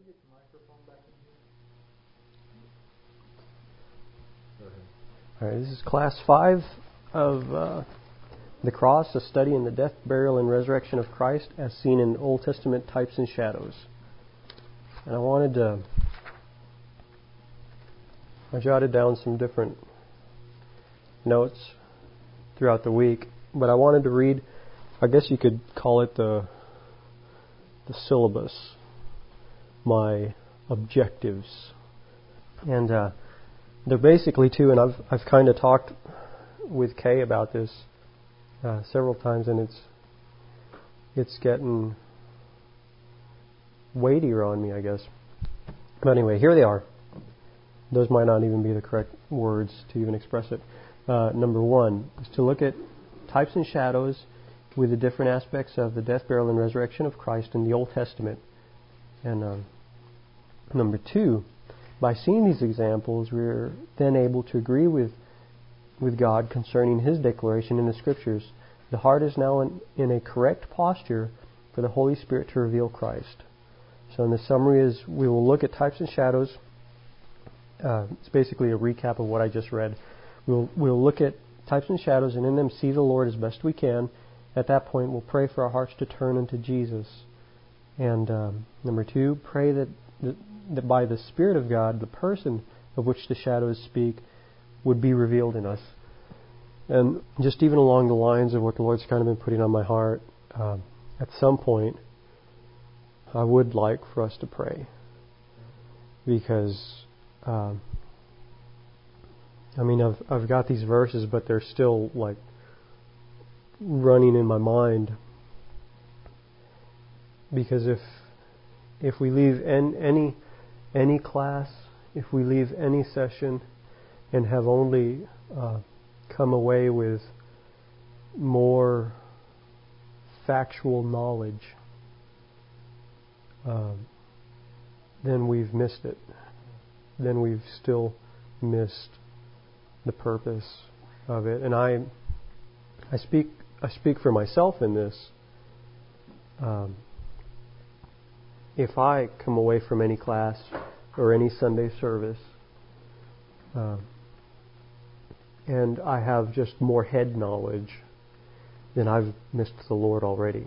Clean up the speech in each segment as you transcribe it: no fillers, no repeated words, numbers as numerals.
All right, this is class 5 of the Cross, a study in the death, burial, and resurrection of Christ as seen in Old Testament types and shadows. And I jotted down some different notes throughout the week, but I wanted to read, I guess you could call it the syllabus, my objectives. And they're basically two, and I've kind of talked with Kay about this several times, and it's getting weightier on me, I guess. But anyway, here they are. Those might not even be the correct words to even express it. Number 1 is to look at types and shadows with the different aspects of the death, burial, and resurrection of Christ in the Old Testament. And number 2, by seeing these examples, we're then able to agree with God concerning His declaration in the Scriptures. The heart is now in a correct posture for the Holy Spirit to reveal Christ. So in the summary is we will look at types and shadows. It's basically a recap of what I just read. We'll look at types and shadows and in them see the Lord as best we can. At that point, we'll pray for our hearts to turn unto Jesus. And number 2, pray that by the Spirit of God, the person of which the shadows speak would be revealed in us. And just even along the lines of what the Lord's kind of been putting on my heart, at some point, I would like for us to pray. Because, I've got these verses, but they're still like running in my mind. Because if we leave any class, if we leave any session and have only come away with more factual knowledge, then we've missed it. Then we've still missed the purpose of it. And I speak for myself in this. If I come away from any class or any Sunday service and I have just more head knowledge, then I've missed the Lord already.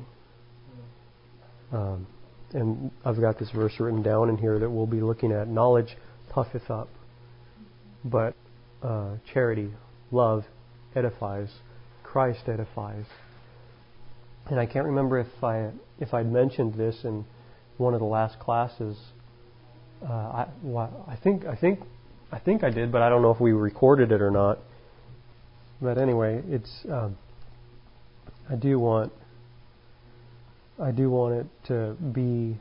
And I've got this verse written down in here that we'll be looking at. Knowledge puffeth up, but charity, love edifies. Christ edifies. And I can't remember if I'd mentioned this in one of the last classes. I think I did, but I don't know if we recorded it or not. But anyway, it's I do want it to be,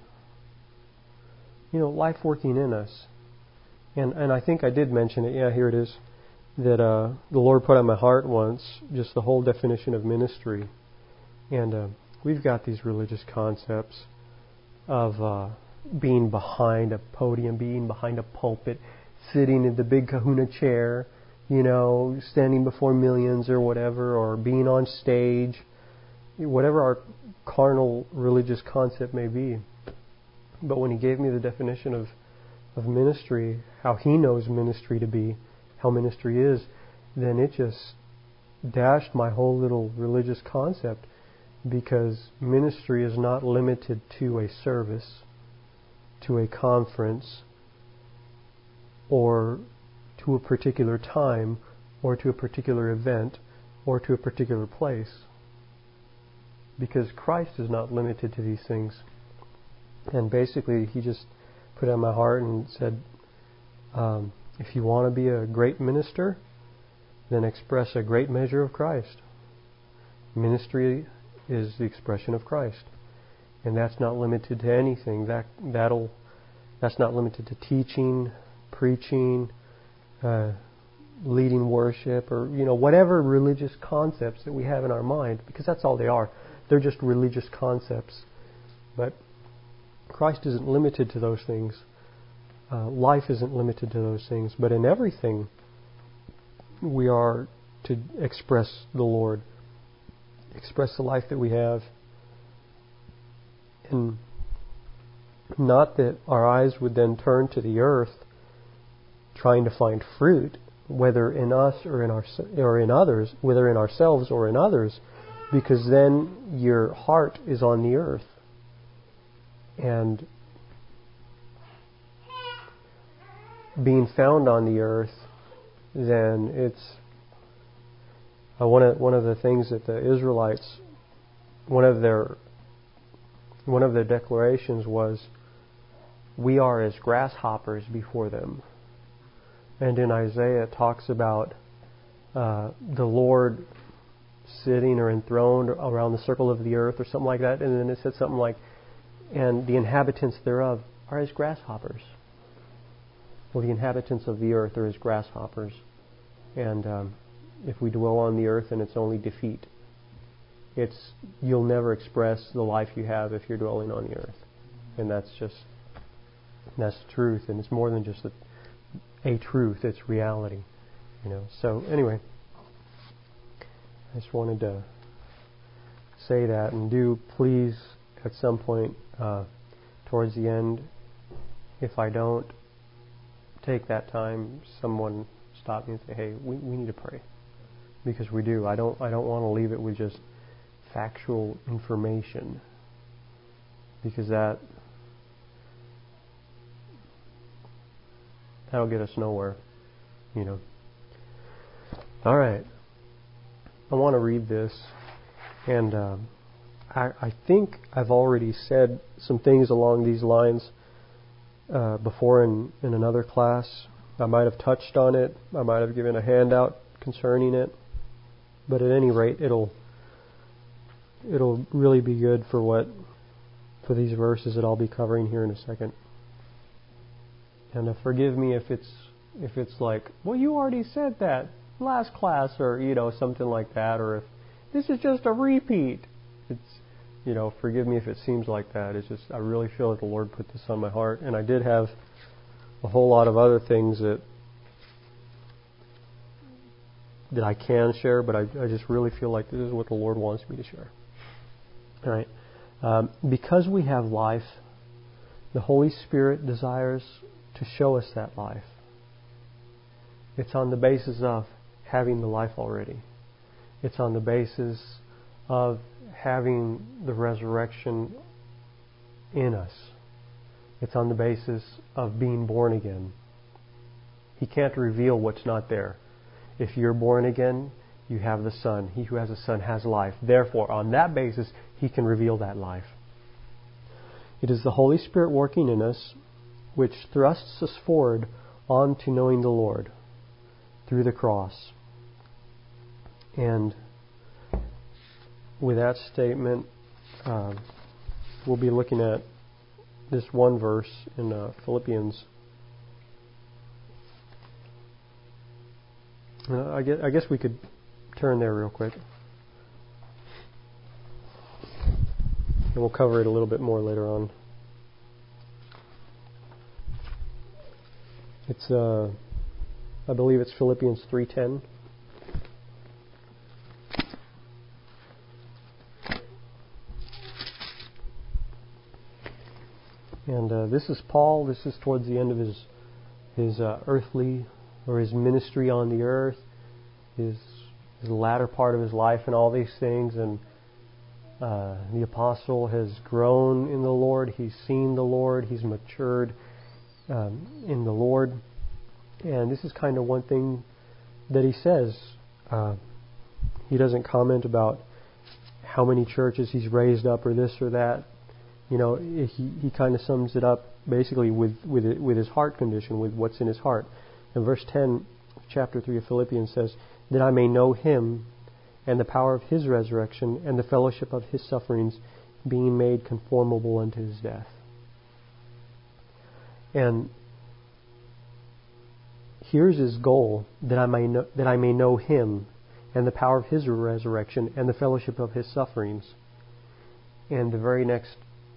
life working in us. And I think I did mention it. Yeah, here it is. That the Lord put on my heart once, just the whole definition of ministry. And we've got these religious concepts of being behind a podium, being behind a pulpit, sitting in the big kahuna chair, standing before millions or whatever, or being on stage, whatever our carnal religious concept may be. But when He gave me the definition of ministry, how He knows ministry to be, how ministry is, then it just dashed my whole little religious concept, because ministry is not limited to a service, to a conference, or to a particular time, or to a particular event, or to a particular place. Because Christ is not limited to these things. And basically, He just put it on my heart and said, if you want to be a great minister, then express a great measure of Christ. Ministry is the expression of Christ. And that's not limited to anything. That's not limited to teaching, preaching, leading worship, or whatever religious concepts that we have in our mind, because that's all they are. They're just religious concepts. But Christ isn't limited to those things. Life isn't limited to those things. But in everything, we are to express the Lord, express the life that we have. And Not that our eyes would then turn to the earth trying to find fruit, whether in us or in others, whether in ourselves or in others, because then your heart is on the earth. And being found on the earth, then it's one of the things that the Israelites, one of their declarations was, we are as grasshoppers before them. And in Isaiah it talks about the Lord sitting or enthroned around the circle of the earth or something like that. And then it said something like, and the inhabitants thereof are as grasshoppers. Well, the inhabitants of the earth are as grasshoppers. And if we dwell on the earth, then it's only defeat. You'll never express the life you have if you're dwelling on the earth. And that's the truth. And it's more than just a truth, it's reality. So anyway, I just wanted to say that, and do please at some point towards the end, if I don't take that time, someone stop me and say, hey, we need to pray, because we do. I don't want to leave it with just factual information, because that'll get us nowhere, All right. I want to read this, and I think I've already said some things along these lines before in another class. I might have touched on it. I might have given a handout concerning it. But at any rate, it'll really be good for these verses that I'll be covering here in a second. And forgive me if it's like, well, you already said that last class, or something like that, or if this is just a repeat. It's forgive me if it seems like that. It's just I really feel that the Lord put this on my heart, and I did have a whole lot of other things that I can share, but I just really feel like this is what the Lord wants me to share. All right. Because we have life, the Holy Spirit desires to show us that life. It's on the basis of having the life already. It's on the basis of having the resurrection in us. It's on the basis of being born again. He can't reveal what's not there. If you're born again, you have the Son. He who has a Son has life. Therefore, on that basis, He can reveal that life. It is the Holy Spirit working in us which thrusts us forward on to knowing the Lord through the cross. And with that statement, we'll be looking at this one verse in Philippians. I guess we could turn there real quick. And we'll cover it a little bit more later on. It's, I believe it's Philippians 3:10. And this is Paul. This is towards the end of his earthly, or his ministry on the earth, his latter part of his life and all these things. And the apostle has grown in the Lord. He's seen the Lord. He's matured in the Lord. And this is kind of one thing that he says. He doesn't comment about how many churches he's raised up or this or that. He kind of sums it up basically with his heart condition, with what's in his heart. And verse 10, chapter 3 of Philippians says, that I may know Him and the power of His resurrection and the fellowship of His sufferings, being made conformable unto His death. And here's his goal, that I may know Him and the power of His resurrection and the fellowship of His sufferings. And the very next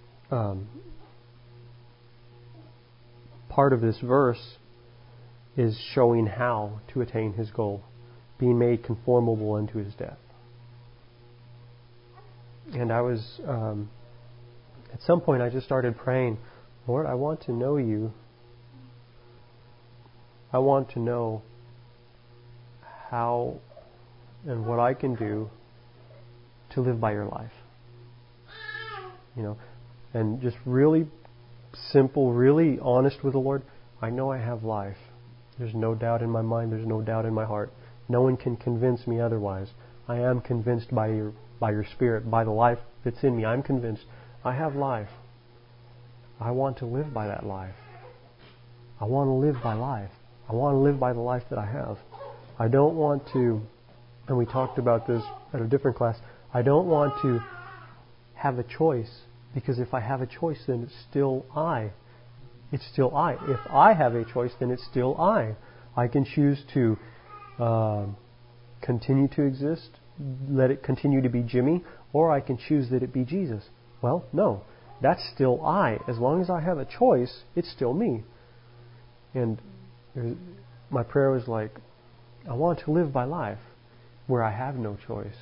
part of this verse is showing how to attain his goal, being made conformable unto His death. And I was, at some point I just started praying, Lord, I want to know you. I want to know how and what I can do to live by your life. And just really simple, really honest with the Lord. I know I have life. There's no doubt in my mind. There's no doubt in my heart. No one can convince me otherwise. I am convinced by your Spirit, by the life that's in me. I'm convinced I have life. I want to live by that life. I want to live by life. I want to live by the life that I have. I don't want to, and we talked about this at a different class, I don't want to have a choice, because if I have a choice, then it's still I. It's still I. If I have a choice, then it's still I. I can choose to continue to exist, let it continue to be Jimmy, or I can choose that it be Jesus. Well, no. That's still I. As long as I have a choice, it's still me. And my prayer was like, I want to live by life where I have no choice,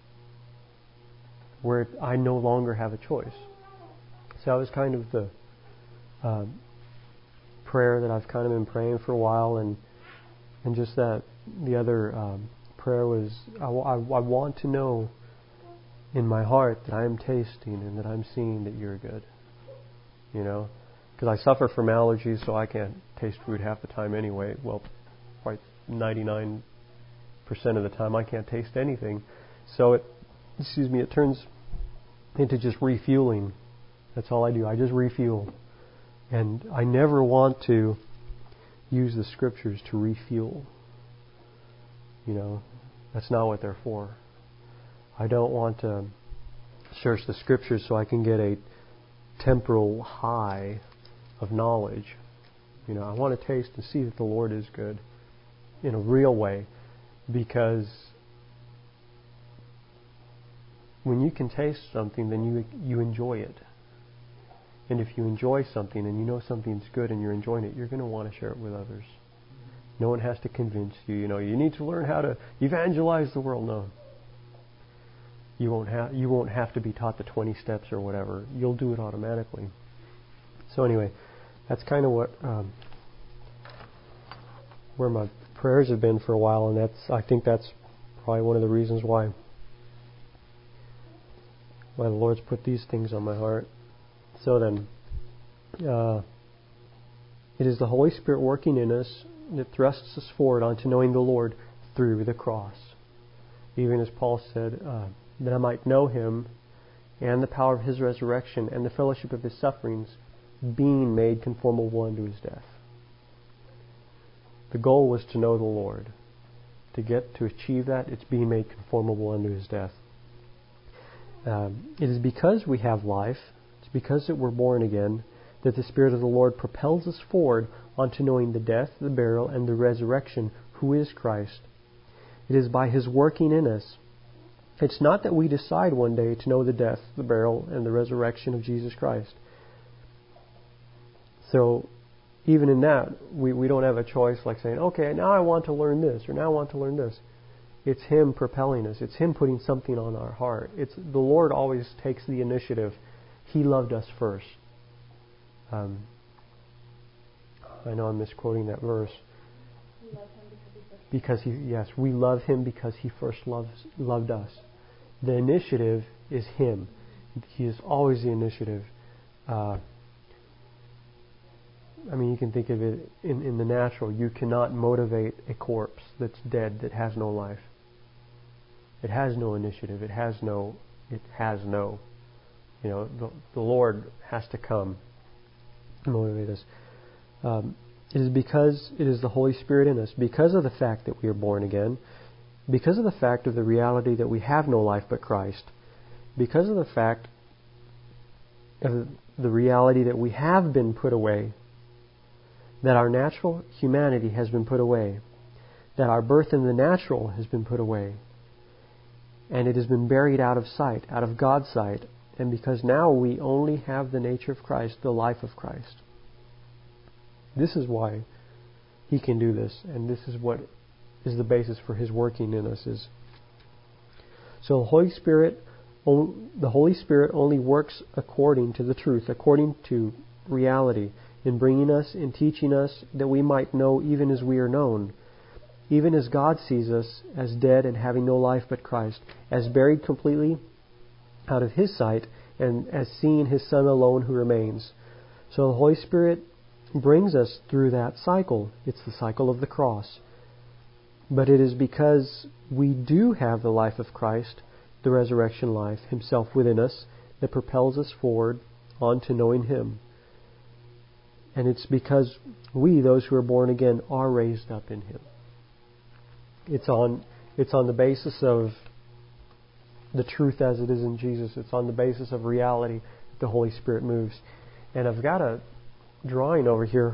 where I no longer have a choice. So that was kind of the prayer that I've kind of been praying for a while, and just that the other prayer was, I want to know in my heart that I am tasting and that I'm seeing that you're good. Because I suffer from allergies, so I can't taste food half the time anyway. Well, quite 99% of the time I can't taste anything. So it turns into just refueling. That's all I do. I just refuel. And I never want to use the Scriptures to refuel. That's not what they're for. I don't want to search the Scriptures so I can get a temporal high of knowledge. I want to taste and see that the Lord is good in a real way, because when you can taste something, then you enjoy it. And if you enjoy something and you know something's good and you're enjoying it, you're going to want to share it with others. No one has to convince you. You need to learn how to evangelize the world. No. You won't have to be taught the 20 steps or whatever. You'll do it automatically. So anyway, that's kind of what where my prayers have been for a while, and I think that's probably one of the reasons why the Lord's put these things on my heart. So then, it is the Holy Spirit working in us that thrusts us forward onto knowing the Lord through the cross. Even as Paul said, that I might know Him and the power of His resurrection and the fellowship of His sufferings, being made conformable unto His death. The goal was to know the Lord. To achieve that, it's being made conformable unto His death. It is because we have life, it's because that we're born again, that the Spirit of the Lord propels us forward onto knowing the death, the burial, and the resurrection, who is Christ. It is by His working in us. It's not that we decide one day to know the death, the burial, and the resurrection of Jesus Christ. So, even in that, we don't have a choice like saying, okay, now I want to learn this, or now I want to learn this. It's Him propelling us. It's Him putting something on our heart. It's the Lord always takes the initiative. He loved us first. I know I'm misquoting that verse. We love Him because He first loved us. The initiative is Him. He is always the initiative. You can think of it in the natural. You cannot motivate a corpse that's dead, that has no life. It has no initiative. It has no. The Lord has to come and motivate us. It is because it is the Holy Spirit in us, because of the fact that we are born again, because of the fact of the reality that we have no life but Christ, because of the fact of the reality that we have been put away, that our natural humanity has been put away, that our birth in the natural has been put away, and it has been buried out of sight, out of God's sight, and because now we only have the nature of Christ, the life of Christ. This is why He can do this, and this is what is the basis for His working in us. So the Holy Spirit only works according to the truth, according to reality, in bringing us and teaching us that we might know even as we are known, even as God sees us as dead and having no life but Christ, as buried completely out of His sight, and as seeing His Son alone who remains. So the Holy Spirit brings us through that cycle. It's the cycle of the cross. But it is because we do have the life of Christ, the resurrection life, Himself within us, that propels us forward onto knowing Him. And it's because we, those who are born again, are raised up in Him. It's on the basis of the truth as it is in Jesus. It's on the basis of reality that the Holy Spirit moves. And I've got a drawing over here,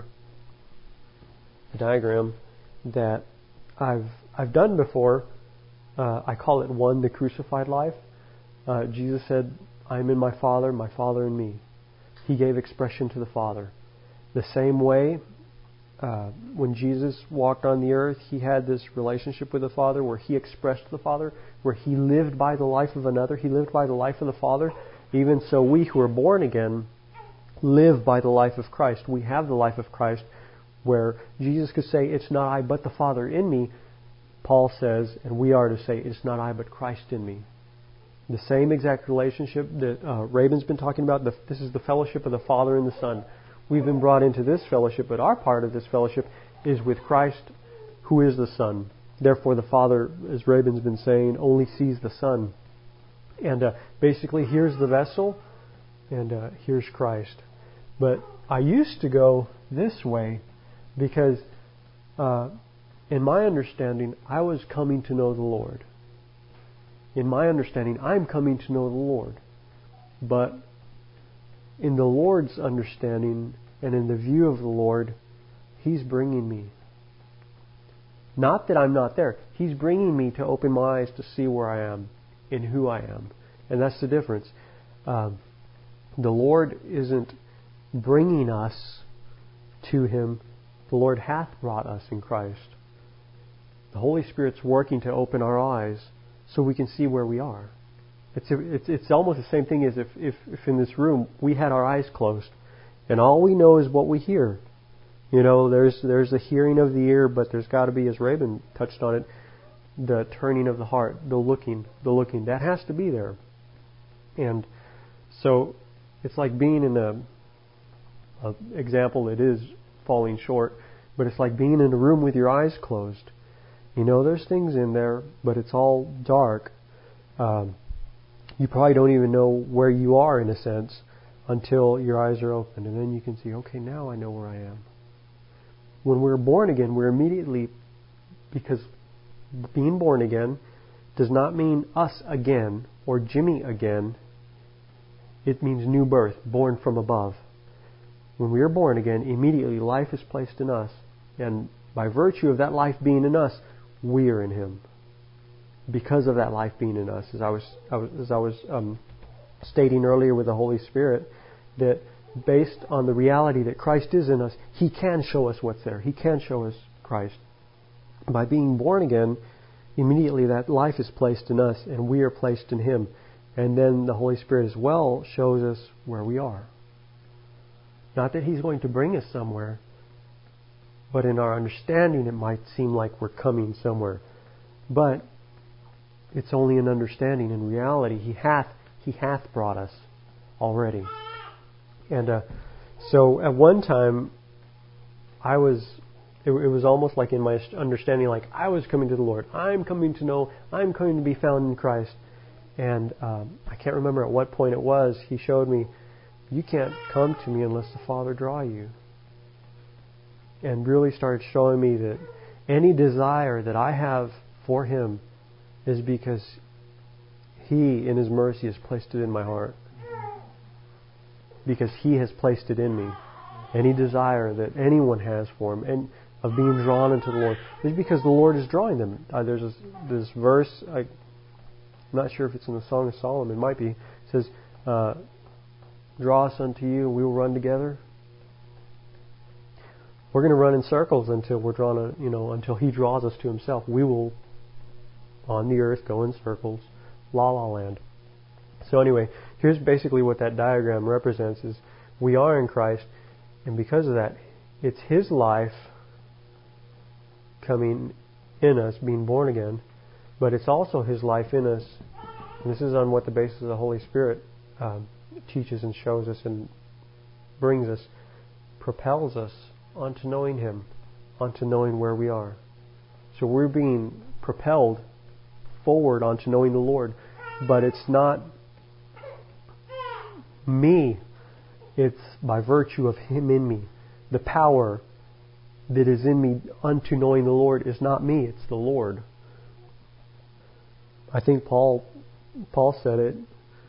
a diagram that I've done before. I call it one, the crucified life. Jesus said, "I'm in my Father in me." He gave expression to the Father. The same way, when Jesus walked on the earth, He had this relationship with the Father where He expressed the Father, where He lived by the life of another. He lived by the life of the Father. Even so, we who are born again live by the life of Christ. We have the life of Christ, where Jesus could say, "It's not I but the Father in me." Paul says, and we are to say, "It's not I but Christ in me." The same exact relationship that Raven's been talking about. This is the fellowship of the Father and the Son. We've been brought into this fellowship, but our part of this fellowship is with Christ, who is the Son. Therefore, the Father, as Raven's been saying, only sees the Son. And basically, here's the vessel, and here's Christ. But I used to go this way because, in my understanding, I was coming to know the Lord. In my understanding, I'm coming to know the Lord. But in the Lord's understanding and in the view of the Lord, He's bringing me. Not that I'm not there. He's bringing me to open my eyes to see where I am and who I am. And that's the difference. The Lord isn't bringing us to Him. The Lord hath brought us in Christ. The Holy Spirit's working to open our eyes so we can see where we are. It's almost the same thing as if in this room we had our eyes closed and all we know is what we hear. You know, there's the hearing of the ear, but there's got to be, as Raven touched on it, the turning of the heart, the looking. That has to be there. And so it's like being in a example that is falling short, but it's like being in a room with your eyes closed. You know, there's things in there, but it's all dark. You probably don't even know where you are, in a sense, until your eyes are open. And then you can see, okay, now I know where I am. When we're born again, we're immediately, because being born again does not mean us again or Jimmy again. It means new birth, born from above. When we are born again, immediately life is placed in us. And by virtue of that life being in us, we are in Him. Because of that life being in us, as I was stating earlier with the Holy Spirit, that based on the reality that Christ is in us, He can show us what's there. He can show us Christ. By being born again, immediately that life is placed in us, and we are placed in Him. And then the Holy Spirit as well shows us where we are. Not that He's going to bring us somewhere, but in our understanding it might seem like we're coming somewhere. But it's only an understanding. In reality, He hath brought us already. And so at one time, it was almost like in my understanding, like I was coming to the Lord. I'm coming to know, I'm coming to be found in Christ. And I can't remember at what point it was, He showed me, you can't come to me unless the Father draw you. And really started showing me that any desire that I have for Him is because He, in His mercy, has placed it in my heart. Because He has placed it in me. Any desire that anyone has for Him and of being drawn into the Lord is because the Lord is drawing them. There's this verse, I'm not sure if it's in the Song of Solomon, it might be. It says, draw us unto you and we will run together. We're going to run in circles until we're drawn, until He draws us to Himself. We will, on the earth, go in circles. La la land. So anyway, here's basically what that diagram represents: is we are in Christ, And because of that, it's His life coming in us, being born again, but it's also His life in us. And this is on what the basis of the Holy Spirit teaches and shows us and brings us, propels us onto knowing Him, onto knowing where we are. So we're being propelled forward onto knowing the Lord, but it's not me. It's by virtue of Him in me. The power that is in me unto knowing the Lord is not me, it's the Lord. I think Paul said it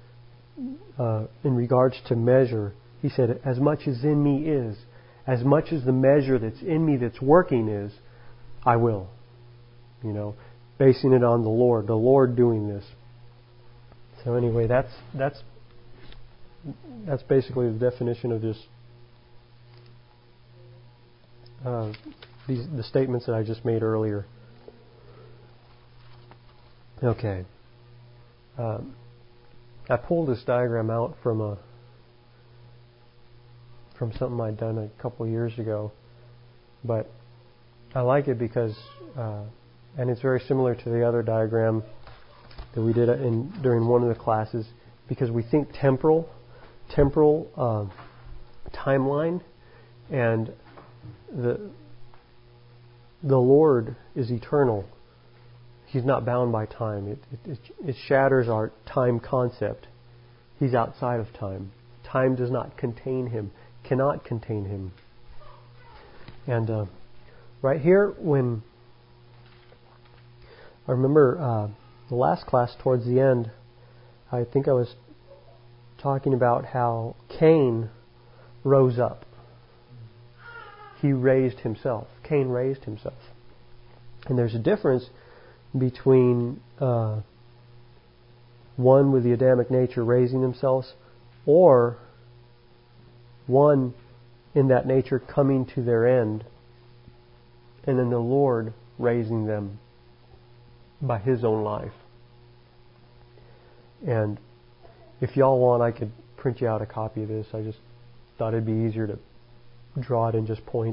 in regards to measure. He said, as much as in me is, as much as the measure that's in me that's working is, I will. Basing it on the Lord doing this. So anyway, that's basically the definition of just the statements that I just made earlier. Okay. I pulled this diagram out from something I'd done a couple of years ago, but I like it because, and it's very similar to the other diagram that we did during one of the classes, because we think temporal timeline, and the Lord is eternal. He's not bound by time. It shatters our time concept. He's outside of time. Time does not contain Him, cannot contain Him. And right here, when I remember the last class towards the end, I think I was talking about how Cain rose up. He raised himself. Cain raised himself. And there's a difference between one with the Adamic nature raising themselves, or one in that nature coming to their end, and then the Lord raising them by His own life. And if y'all want, I could print you out a copy of this. I just thought it'd be easier to draw it and just point.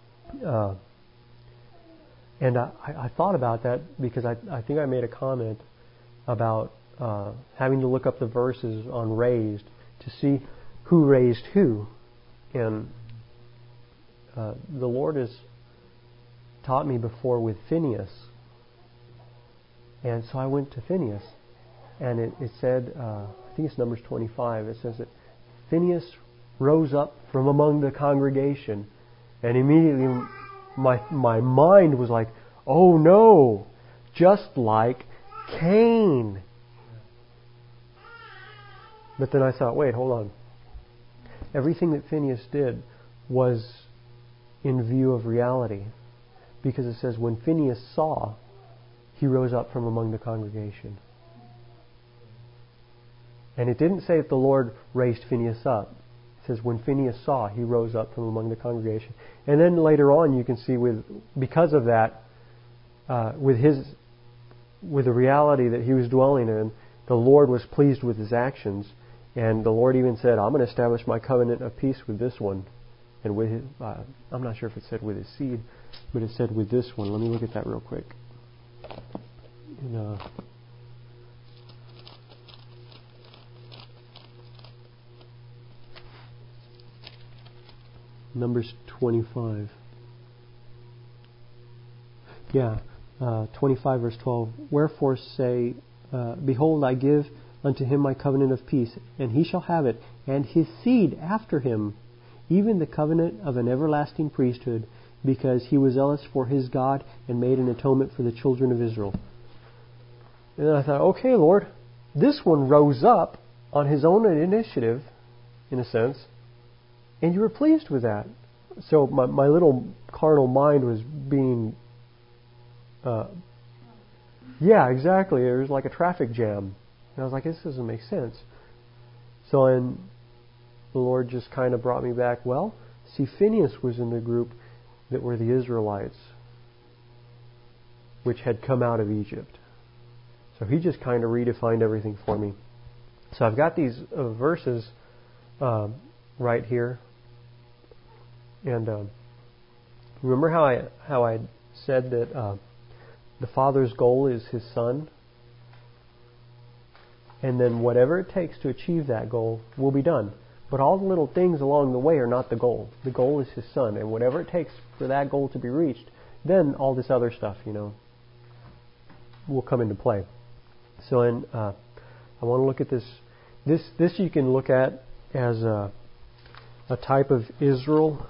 And I thought about that because I think I made a comment about having to look up the verses on raised to see who raised who. And the Lord has taught me before with Phineas. And so I went to Phineas. And it said, I think it's Numbers 25, it says that Phineas rose up from among the congregation. And immediately my mind was like, oh no, just like Cain. But then I thought, wait, hold on. Everything that Phineas did was in view of reality. Because it says, when Phineas saw, he rose up from among the congregation. And it didn't say that the Lord raised Phineas up. It says, when Phineas saw, he rose up from among the congregation. And then later on you can see because of that, with the reality that he was dwelling in, the Lord was pleased with his actions. And the Lord even said, I'm going to establish my covenant of peace with this one. And with his, I'm not sure if it said with his seed, but it said with this one. Let me look at that real quick. In, Numbers 25. 25 verse 12. Wherefore say, behold, I give unto him my covenant of peace, and he shall have it, and his seed after him, even the covenant of an everlasting priesthood, because he was zealous for his God, and made an atonement for the children of Israel. And I thought, okay, Lord, this one rose up on his own initiative, in a sense, and you were pleased with that. So my little carnal mind was being... yeah, exactly. It was like a traffic jam. And I was like, this doesn't make sense. So then the Lord just kind of brought me back. Well, see, Phineas was in the group that were the Israelites, which had come out of Egypt. So he just kind of redefined everything for me. So I've got these verses right here. And remember how I said that the Father's goal is His Son? And then whatever it takes to achieve that goal will be done. But all the little things along the way are not the goal. The goal is His Son. And whatever it takes for that goal to be reached, then all this other stuff, will come into play. So I want to look at this. This you can look at as a type of Israel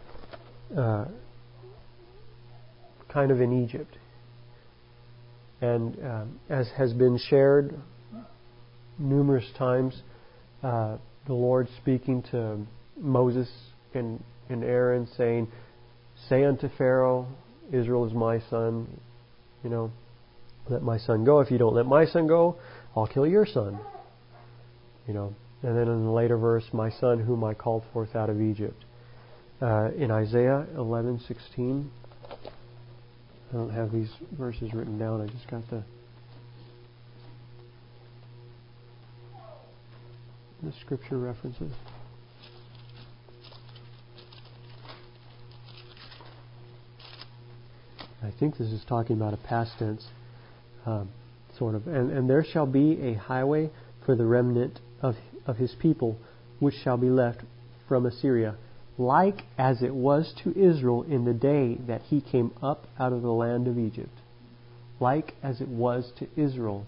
kind of in Egypt. And as has been shared numerous times, the Lord speaking to Moses and Aaron saying, "Say unto Pharaoh, Israel is my son, let my son go. If you don't let my son go, I'll kill your son." And then in the later verse, "My son whom I called forth out of Egypt." In Isaiah 11:16, I don't have these verses written down. I just got the scripture references. I think this is talking about a past tense, sort of. And there shall be a highway for the remnant of His people, which shall be left from Assyria, like as it was to Israel in the day that he came up out of the land of Egypt. Like as it was to Israel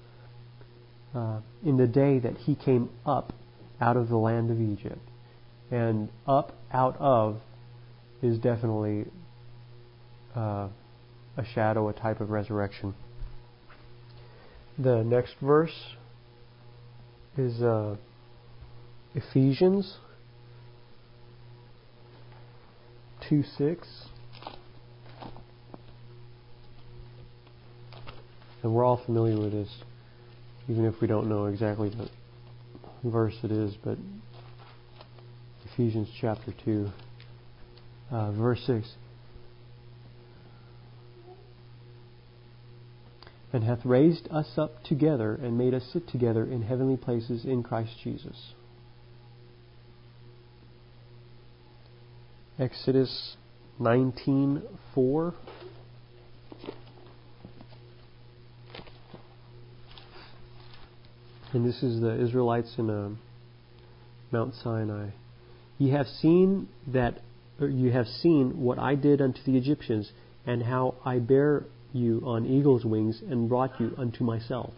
in the day that he came up out of the land of Egypt. And up, out of, is definitely a shadow, a type of resurrection. The next verse is Ephesians 2:6. And we're all familiar with this, even if we don't know exactly the verse it is, but Ephesians chapter 2, verse 6. "And hath raised us up together and made us sit together in heavenly places in Christ Jesus." Exodus 19:4. And this is the Israelites in Mount Sinai. "Ye have seen what I did unto the Egyptians, and how I bare you on eagle's wings and brought you unto myself."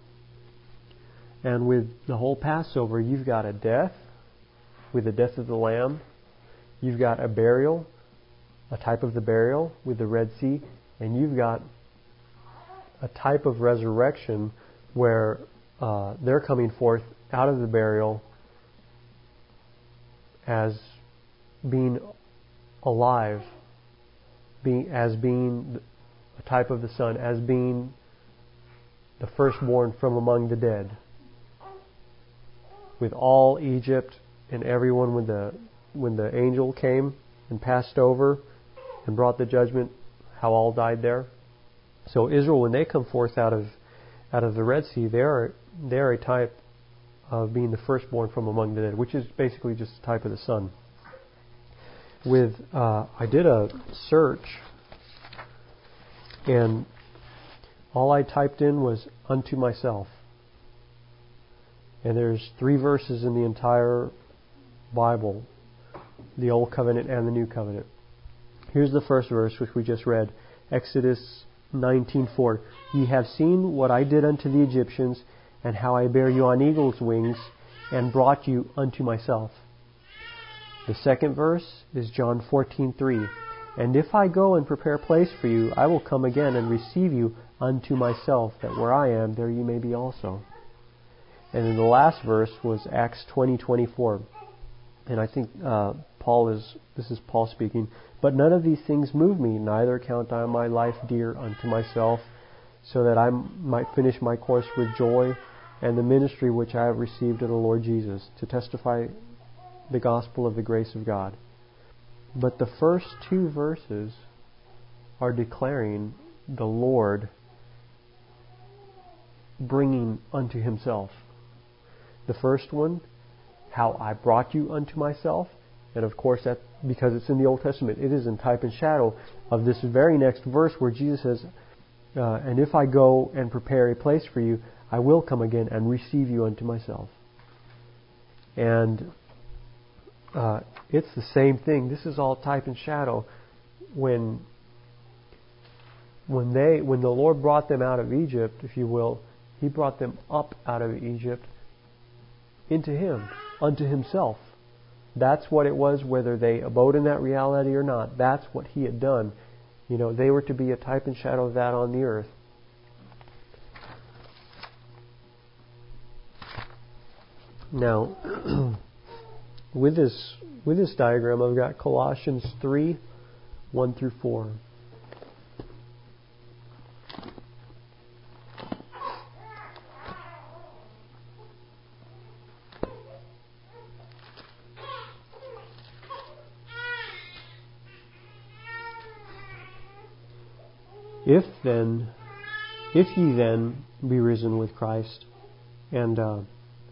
And with the whole Passover, you've got a death, with the death of the Lamb. You've got a burial, a type of the burial with the Red Sea, and you've got a type of resurrection where they're coming forth out of the burial as being alive, as being a type of the Son, as being the firstborn from among the dead. With all Egypt and everyone, when the angel came and passed over and brought the judgment, how all died there. So Israel, when they come forth out of the Red Sea, they're a type of being the firstborn from among the dead, which is basically just a type of the Son. I did a search, and all I typed in was "unto myself." And there's 3 verses in the entire Bible, the Old Covenant and the New Covenant. Here's the first verse, which we just read, Exodus 19:4. "Ye have seen what I did unto the Egyptians, and how I bare you on eagle's wings, and brought you unto myself." The second verse is John 14:3. "And if I go and prepare a place for you, I will come again and receive you unto myself, that where I am, there you may be also." And then the last verse was Acts 20:24. And I think this is Paul speaking. "But none of these things move me, neither count I my life dear unto myself, so that I might finish my course with joy, and the ministry which I have received of the Lord Jesus, to testify the gospel of the grace of God." But the first 2 verses are declaring the Lord bringing unto Himself. The first one, "how I brought you unto myself," and of course because it's in the Old Testament. It is in type and shadow of this very next verse where Jesus says, and if I go and prepare a place for you, I will come again and receive you unto myself. And it's the same thing. This is all type and shadow. When the Lord brought them out of Egypt, if you will, He brought them up out of Egypt into Him, unto Himself. That's what it was, whether they abode in that reality or not. That's what He had done. They were to be a type and shadow of that on the earth. Now, with this diagram, I've got Colossians 3, 1 through 4. If ye then be risen with Christ, and the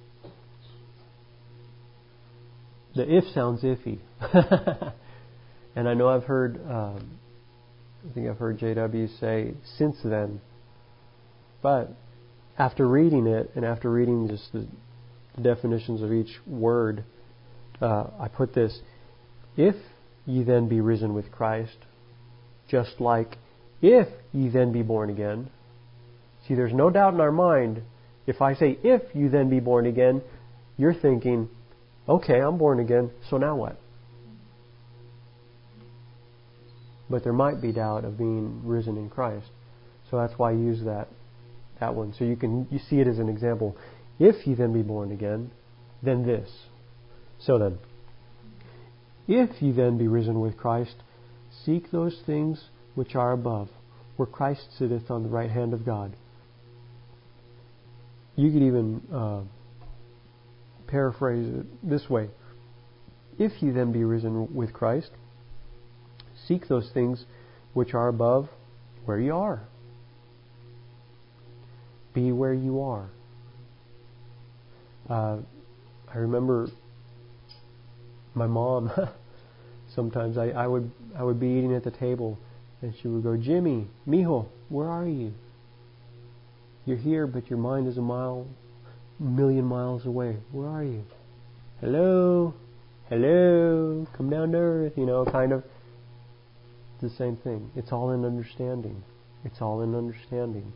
if sounds iffy, and I know I've heard, I think I've heard JW say since then, but after reading it and after reading just the definitions of each word, I put this: if ye then be risen with Christ, just like if ye then be born again. See, there's no doubt in our mind, if I say, if you then be born again, you're thinking, okay, I'm born again, so now what? But there might be doubt of being risen in Christ. So that's why I use that one. So you see it as an example. If ye then be born again, then this. So then, if ye then be risen with Christ, seek those things which are above, where Christ sitteth on the right hand of God. You could even paraphrase it this way: if ye then be risen with Christ, seek those things which are above, where you are. Be where you are. I remember my mom. Sometimes I would be eating at the table, and she would go, "Jimmy, mijo, where are you? You're here, but your mind is a million miles away. Where are you? Hello, come down to earth." Kind of the same thing. It's all in understanding. It's all in understanding.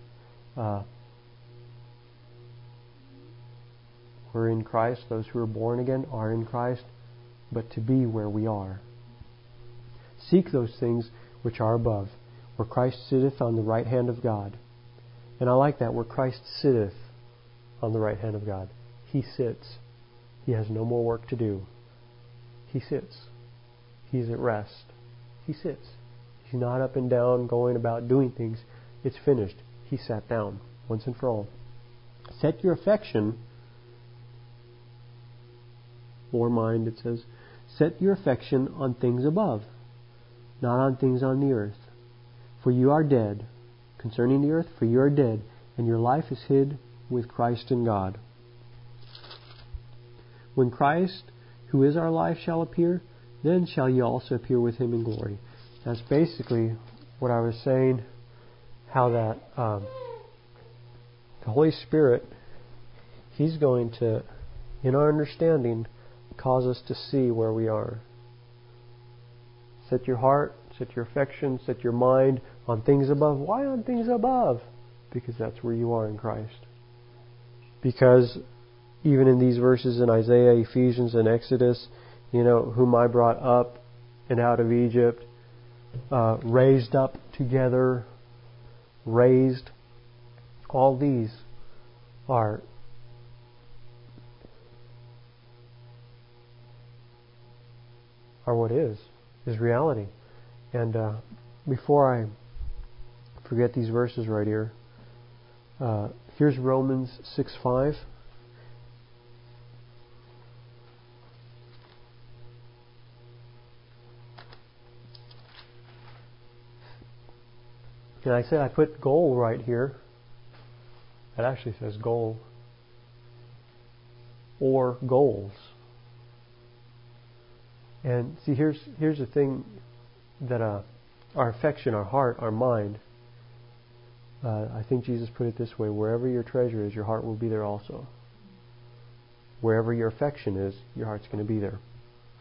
We're in Christ. Those who are born again are in Christ, but to be where we are. Seek those things which are above, where Christ sitteth on the right hand of God. And I like that, where Christ sitteth on the right hand of God. He sits. He has no more work to do. He sits. He's at rest. He sits. He's not up and down going about doing things. It's finished. He sat down once and for all. Set your affection, or mind, it says, set your affection on things above, not on things on the earth. For you are dead. Concerning the earth, for you are dead, and your life is hid with Christ in God. When Christ, who is our life, shall appear, then shall ye also appear with Him in glory. That's basically what I was saying, how that the Holy Spirit, He's going to, in our understanding, cause us to see where we are. Set your heart, set your affection, set your mind on things above. Why on things above? Because that's where you are in Christ. Because even in these verses in Isaiah, Ephesians, and Exodus, whom I brought up and out of Egypt, raised up together, raised, all these are what is reality. And before I forget these verses right here, here's Romans 6:5. And I said I put goal right here. It actually says goal. Or goals. And see, here's the thing that our affection, our heart, our mind, I think Jesus put it this way: wherever your treasure is, your heart will be there also. Wherever your affection is, your heart's going to be there.